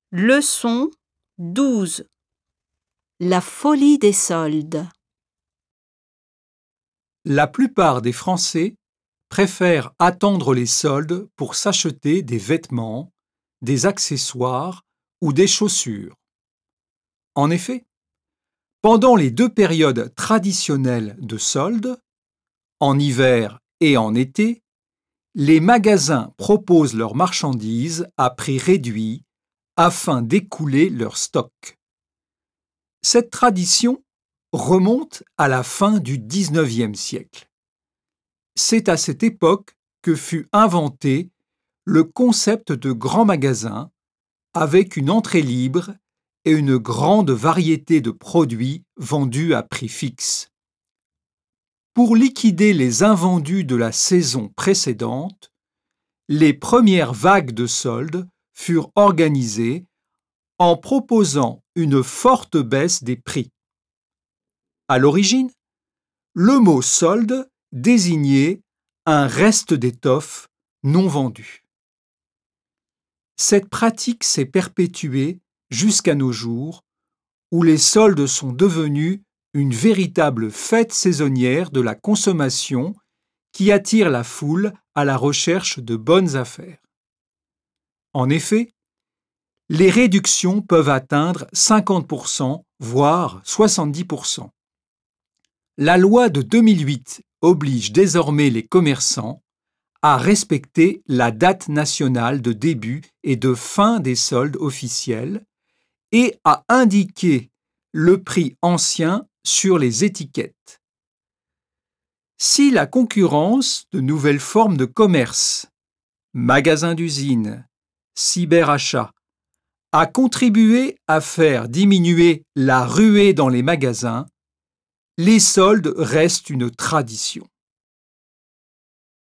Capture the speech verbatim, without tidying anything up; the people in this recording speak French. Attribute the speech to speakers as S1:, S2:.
S1: Leçon douze. La folie des soldes.
S2: La plupart des Français préfèrent attendre les soldes pour s'acheter des vêtements, des accessoires ou des chaussures. En effet, pendant les deux périodes traditionnelles de soldes, en hiver et en été, les magasins proposent leurs marchandises à prix réduit afin d'écouler leur stock. Cette tradition remonte à la fin du dix-neuvième siècle. C'est à cette époque que fut inventé le concept de grand magasin avec une entrée libre et une grande variété de produits vendus à prix fixe. Pour liquider les invendus de la saison précédente, les premières vagues de soldes furent organisées en proposant une forte baisse des prix. À l'origine, le mot solde désignait un reste d'étoffe non vendu. Cette pratique s'est perpétuée jusqu'à nos jours, où les soldes sont devenus une véritable fête saisonnière de la consommation qui attire la foule à la recherche de bonnes affaires. En effet, les réductions peuvent atteindre cinquante pour cent, voire soixante-dix pour cent. La loi de deux mille huit oblige désormais les commerçants à respecter la date nationale de début et de fin des soldes officiels et à indiquer le prix ancien sur les étiquettes. Si la concurrence de nouvelles formes de commerce, magasins d'usine, cyberachat, a contribué à faire diminuer la ruée dans les magasins, les soldes restent une tradition.